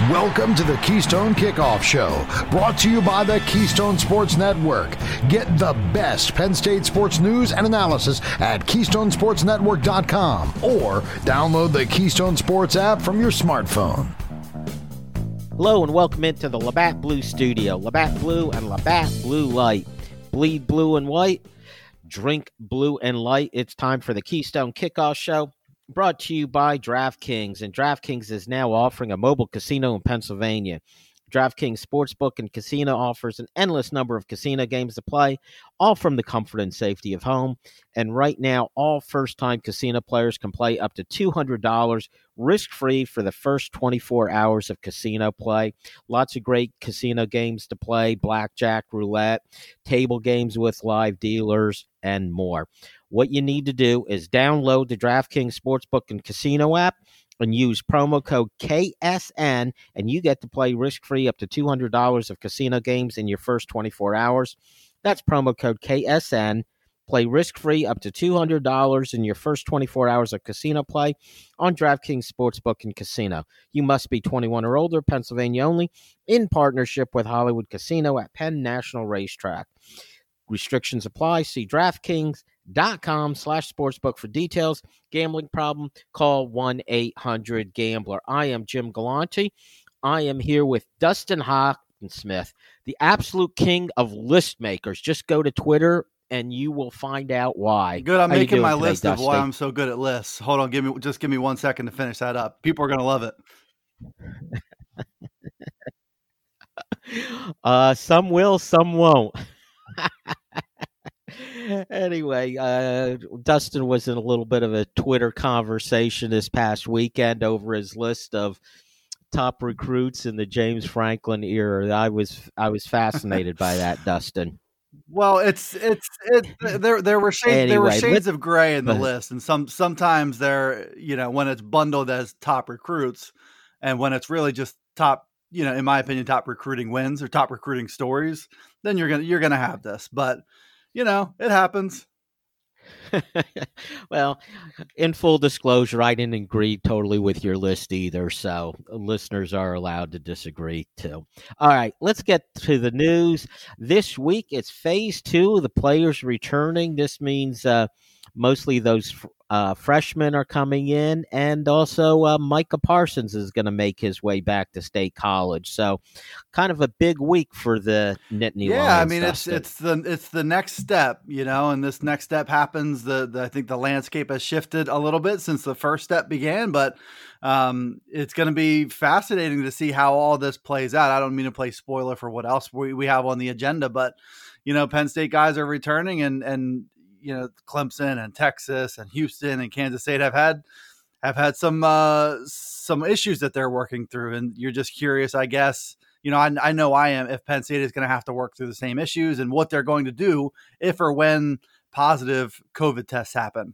Welcome to the Keystone Kickoff Show, brought to you by the Keystone Sports Network. Get the best Penn State sports news and analysis at KeystonesportsNetwork.com or download the Keystone Sports app from your smartphone. Hello and welcome into the Labatt Blue Studio. Labatt Blue and Labatt Blue Light. Bleed blue and white, drink blue and light. It's time for the Keystone Kickoff Show, brought to you by DraftKings. And DraftKings is now offering a mobile casino in Pennsylvania. DraftKings Sportsbook and Casino offers an endless number of casino games to play, all from the comfort and safety of home. And right now, all first-time casino players can play up to $200 risk-free for the first 24 hours of casino play. Lots of great casino games to play, blackjack, roulette, table games with live dealers, and more. What you need to do is download the DraftKings Sportsbook and Casino app and use promo code KSN, and you get to play risk-free up to $200 of casino games in your first 24 hours. That's promo code KSN. Play risk-free up to $200 in your first 24 hours of casino play on DraftKings Sportsbook and Casino. You must be 21 or older, Pennsylvania only, in partnership with Hollywood Casino at Penn National Racetrack. Restrictions apply. See DraftKings.com/sportsbook for details. Gambling problem? Call 1-800-GAMBLER. I am Jim Galante. I am here with Dustin Hockensmith, the absolute king of list makers. Just go to Twitter and you will find out why. Good. I'm making my list Dustin? of why I'm so good at lists. Hold on. Give me 1 second to finish that up. People are going to love it. Some will, some won't. Anyway, Dustin was in a little bit of a Twitter conversation this past weekend over his list of top recruits in the James Franklin era. I was fascinated by that, Dustin. Well, there were shades of gray in the list, and sometimes they're, when it's bundled as top recruits, and when it's really just top, in my opinion, top recruiting wins or top recruiting stories, then you're gonna have this. But it happens. Well, in full disclosure, I didn't agree totally with your list either, so listeners are allowed to disagree too. All right, let's get to the news. This week, it's phase 2 of the players returning. This means mostly those freshmen are coming in, and also Micah Parsons is going to make his way back to State College. So, kind of a big week for the Nittany Lions. Yeah, I mean it's the next step, and this next step happens. I think the landscape has shifted a little bit since the first step began, but it's going to be fascinating to see how all this plays out. I don't mean to play spoiler for what else we have on the agenda, but Penn State guys are returning, and Clemson and Texas and Houston and Kansas State have had some issues that they're working through. And you're just curious, I guess, I know I am, if Penn State is going to have to work through the same issues and what they're going to do if or when positive COVID tests happen.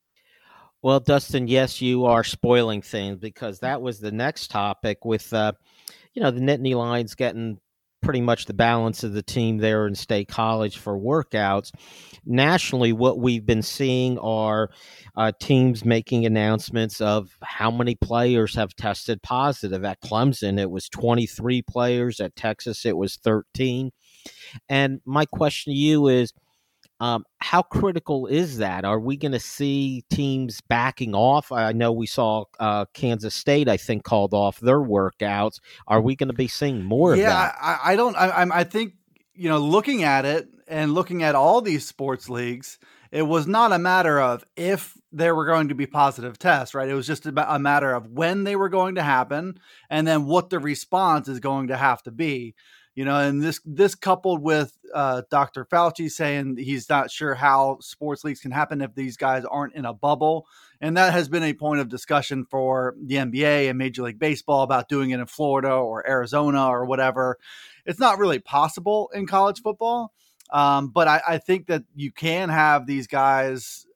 Well, Dustin, yes, you are spoiling things, because that was the next topic with, the Nittany Lions getting pretty much the balance of the team there in State College for workouts. Nationally, what we've been seeing are teams making announcements of how many players have tested positive. At Clemson, it was 23 players. At Texas, it was 13. And my question to you is, how critical is that? Are we going to see teams backing off? I know we saw Kansas State, I think, called off their workouts. Are we going to be seeing more of that? I think, looking at it and looking at all these sports leagues, it was not a matter of if there were going to be positive tests, right? It was just a matter of when they were going to happen and then what the response is going to have to be. And this coupled with Dr. Fauci saying he's not sure how sports leagues can happen if these guys aren't in a bubble. And that has been a point of discussion for the NBA and Major League Baseball about doing it in Florida or Arizona or whatever. It's not really possible in college football. But I think that you can have these guys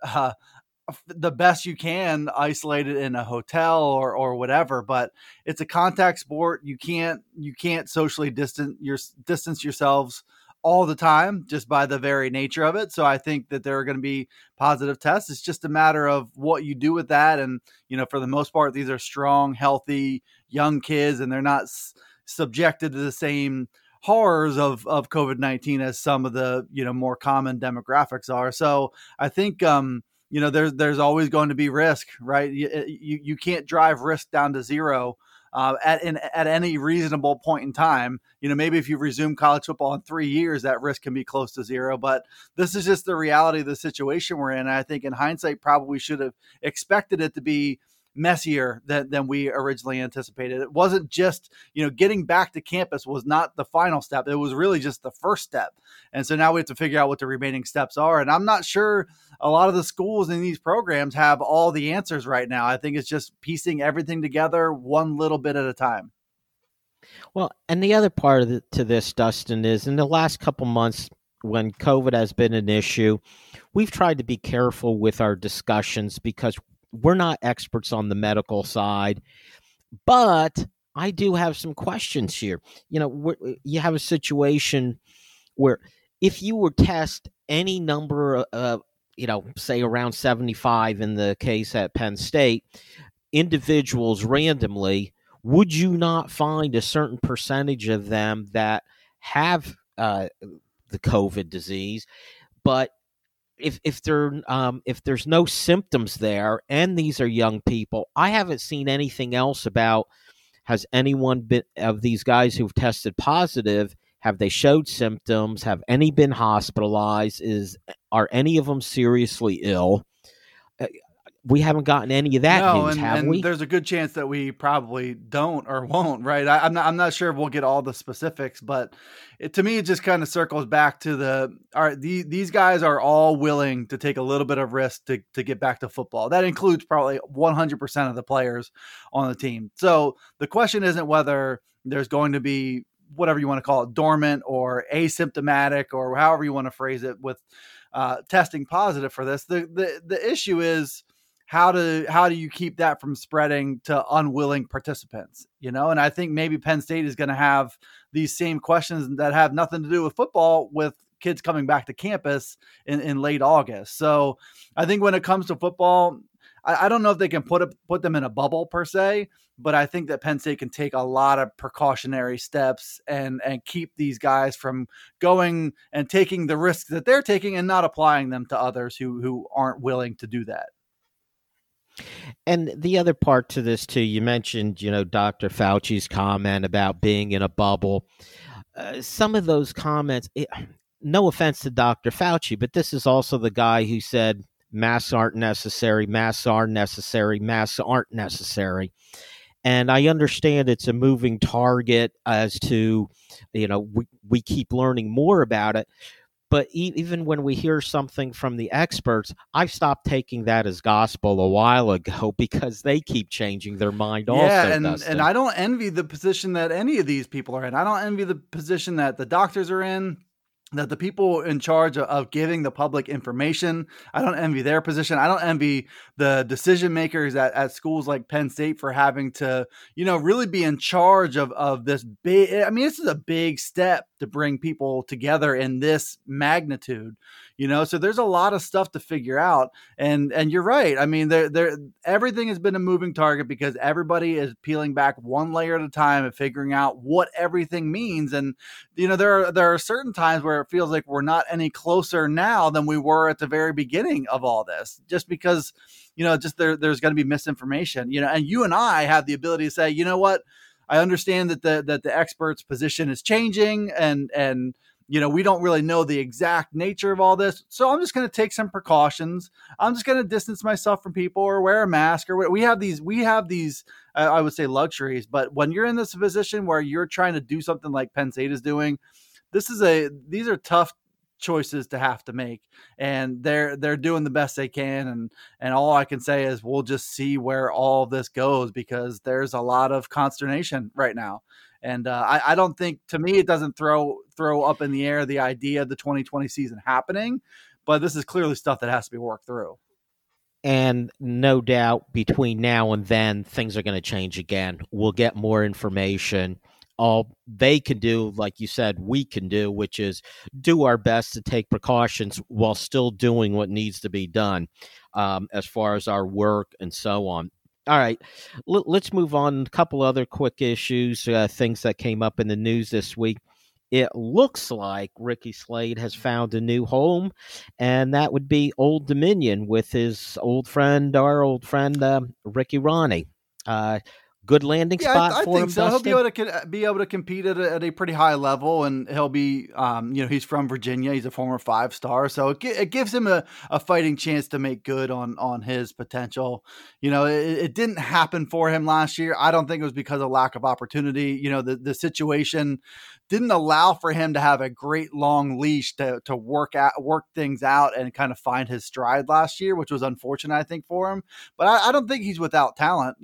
the best you can isolated in a hotel or whatever, but it's a contact sport. You can't socially distance yourselves all the time just by the very nature of it. So I think that there are going to be positive tests. It's just a matter of what you do with that. And, for the most part, these are strong, healthy, young kids, and they're not subjected to the same horrors of COVID-19 as some of the, more common demographics are. So I think, there's always going to be risk, right? You can't drive risk down to zero at any reasonable point in time. Maybe if you resume college football in 3 years, that risk can be close to zero. But this is just the reality of the situation we're in. And I think in hindsight, probably should have expected it to be messier than we originally anticipated. It wasn't just, getting back to campus was not the final step. It was really just the first step. And so now we have to figure out what the remaining steps are. And I'm not sure a lot of the schools in these programs have all the answers right now. I think it's just piecing everything together one little bit at a time. Well, and the other part to this, Dustin, is in the last couple months when COVID has been an issue, we've tried to be careful with our discussions because we're not experts on the medical side, but I do have some questions here. You have a situation where if you were test any number of, say around 75 in the case at Penn State, individuals randomly, would you not find a certain percentage of them that have the COVID disease, but if there's no symptoms there, and these are young people, I haven't seen anything else about, has anyone been of these guys who've tested positive, have they showed symptoms? Have any been hospitalized? Are any of them seriously ill? We haven't gotten any of that news, have we? There's a good chance that we probably don't or won't, right? I'm not sure if we'll get all the specifics, but to me, it just kind of circles back to these guys are all willing to take a little bit of risk to get back to football. That includes probably 100% of the players on the team. So the question isn't whether there's going to be whatever you want to call it, dormant or asymptomatic or however you want to phrase it with testing positive for this. The issue is, how do you keep that from spreading to unwilling participants? And I think maybe Penn State is going to have these same questions that have nothing to do with football with kids coming back to campus in late August. So I think when it comes to football, I don't know if they can put them in a bubble per se, but I think that Penn State can take a lot of precautionary steps and keep these guys from going and taking the risks that they're taking and not applying them to others who aren't willing to do that. And the other part to this too, you mentioned, Dr. Fauci's comment about being in a bubble. Some of those comments, no offense to Dr. Fauci, but this is also the guy who said masks aren't necessary, masks are necessary, masks aren't necessary. And I understand it's a moving target as to, we keep learning more about it. But even when we hear something from the experts, I've stopped taking that as gospel a while ago because they keep changing their mind also. Yeah, and I don't envy the position that any of these people are in. I don't envy the position that the doctors are in, that the people in charge of giving the public information, I don't envy their position. I don't envy the decision makers at schools like Penn State for having to, really be in charge of this big, this is a big step to bring people together in this magnitude, so there's a lot of stuff to figure out. And you're right. Everything has been a moving target because everybody is peeling back one layer at a time and figuring out what everything means. And, there are certain times where it feels like we're not any closer now than we were at the very beginning of all this, just because, there's going to be misinformation, and you and I have the ability to say, you know what, I understand that the expert's position is changing and we don't really know the exact nature of all this. So I'm just going to take some precautions. I'm just going to distance myself from people or wear a mask or we have these, I would say luxuries, but when you're in this position where you're trying to do something like Penn State is doing, these are tough choices to have to make, and they're doing the best they can. And all I can say is we'll just see where all this goes because there's a lot of consternation right now. And I don't think, to me, it doesn't throw up in the air the idea of the 2020 season happening, but this is clearly stuff that has to be worked through. And no doubt between now and then, things are going to change again. We'll get more information. all they can do, like you said, we can do, which is do our best to take precautions while still doing what needs to be done as far as our work and so on. All right, let's move on. A couple other quick issues, things that came up in the news this week. It looks like Ricky Slade has found a new home, and that would be Old Dominion with his our old friend, Ricky Ronnie. Good landing spot I for think him. So Dustin? he'll be able to compete at a pretty high level, and he'll be, he's from Virginia. He's a former 5-star, so it gives him a fighting chance to make good on his potential. It didn't happen for him last year. I don't think it was because of lack of opportunity. The situation didn't allow for him to have a great long leash to work things out and kind of find his stride last year, which was unfortunate, I think, for him. But I don't think he's without talent.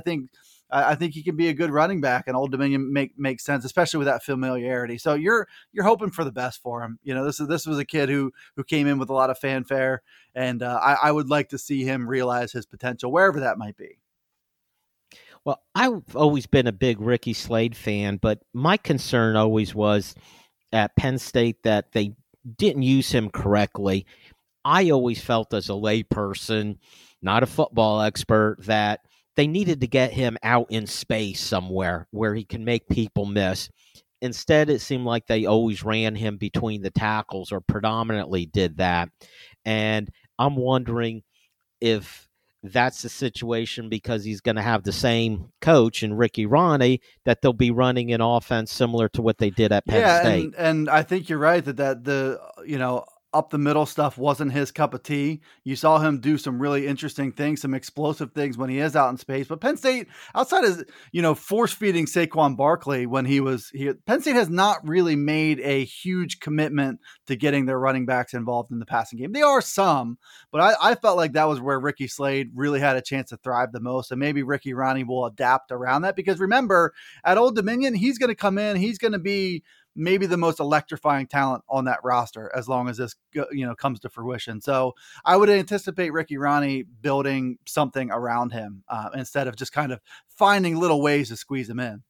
I think he can be a good running back, and Old Dominion makes sense, especially with that familiarity. So you're hoping for the best for him. This was a kid who came in with a lot of fanfare, and I would like to see him realize his potential wherever that might be. Well, I've always been a big Ricky Slade fan, but my concern always was at Penn State that they didn't use him correctly. I always felt as a layperson, not a football expert, that they needed to get him out in space somewhere where he can make people miss. Instead, it seemed like they always ran him between the tackles, or predominantly did that. And I'm wondering if that's the situation, because he's going to have the same coach in Ricky Ronnie, that they'll be running an offense similar to what they did at Penn State. And I think you're right that the up the middle stuff wasn't his cup of tea. You saw him do some really interesting things, some explosive things when he is out in space. But Penn State, outside of, force feeding Saquon Barkley when he was here, Penn State has not really made a huge commitment to getting their running backs involved in the passing game. They are some, but I felt like that was where Ricky Slade really had a chance to thrive the most. And maybe Ricky Ronnie will adapt around that, because remember, at Old Dominion, he's going to come in, he's going to be maybe the most electrifying talent on that roster as long as this comes to fruition. So I would anticipate Ricky Ronnie building something around him instead of just kind of finding little ways to squeeze him in.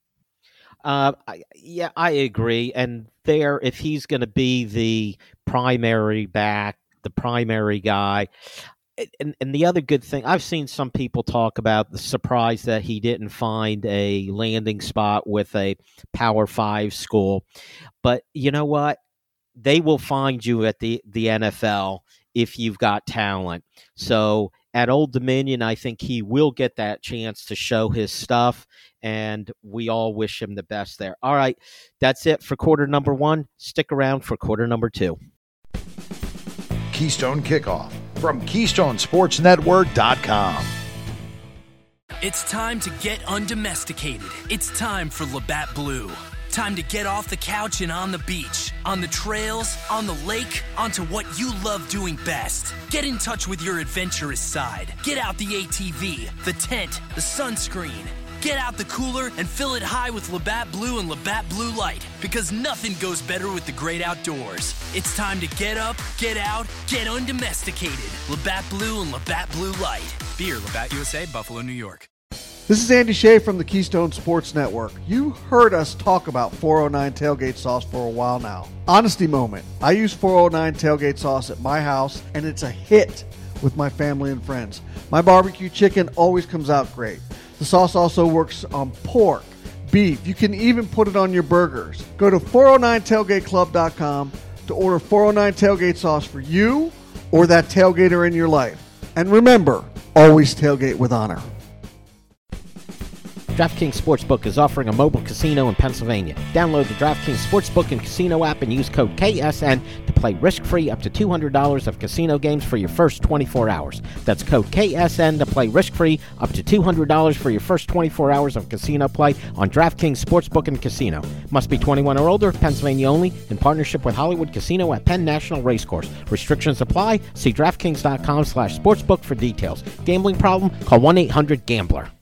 Yeah, I agree. And if he's going to be the primary back, the primary guy, and the other good thing, I've seen some people talk about the surprise that he didn't find a landing spot with a Power 5 school. But you know what? They will find you at the NFL if you've got talent. So at Old Dominion, I think he will get that chance to show his stuff, and we all wish him the best there. All right, that's it for quarter number 1. Stick around for quarter number 2. Keystone Kickoff from KeystoneSportsNetwork.com. It's time to get undomesticated. It's time for Labatt Blue. Time to get off the couch and on the beach, on the trails, on the lake, onto what you love doing best. Get in touch with your adventurous side. Get out the ATV, the tent, the sunscreen. Get out the cooler and fill it high with Labatt Blue and Labatt Blue Light, because nothing goes better with the great outdoors. It's time to get up, get out, get undomesticated. Labatt Blue and Labatt Blue Light. Beer, Labatt USA, Buffalo, New York. This is Andy Shea from the Keystone Sports Network. You heard us talk about 409 tailgate sauce for a while now. Honesty moment. I use 409 tailgate sauce at my house, and it's a hit with my family and friends. My barbecue chicken always comes out great. The sauce also works on pork, beef. You can even put it on your burgers. Go to 409tailgateclub.com to order 409 tailgate sauce for you or that tailgater in your life. And remember, always tailgate with honor. DraftKings Sportsbook is offering a mobile casino in Pennsylvania. Download the DraftKings Sportsbook and Casino app and use code KSN to play risk-free up to $200 of casino games for your first 24 hours. That's code KSN to play risk-free up to $200 for your first 24 hours of casino play on DraftKings Sportsbook and Casino. Must be 21 or older, Pennsylvania only, in partnership with Hollywood Casino at Penn National Racecourse. Restrictions apply. See DraftKings.com/sportsbook for details. Gambling problem? Call 1-800-GAMBLER.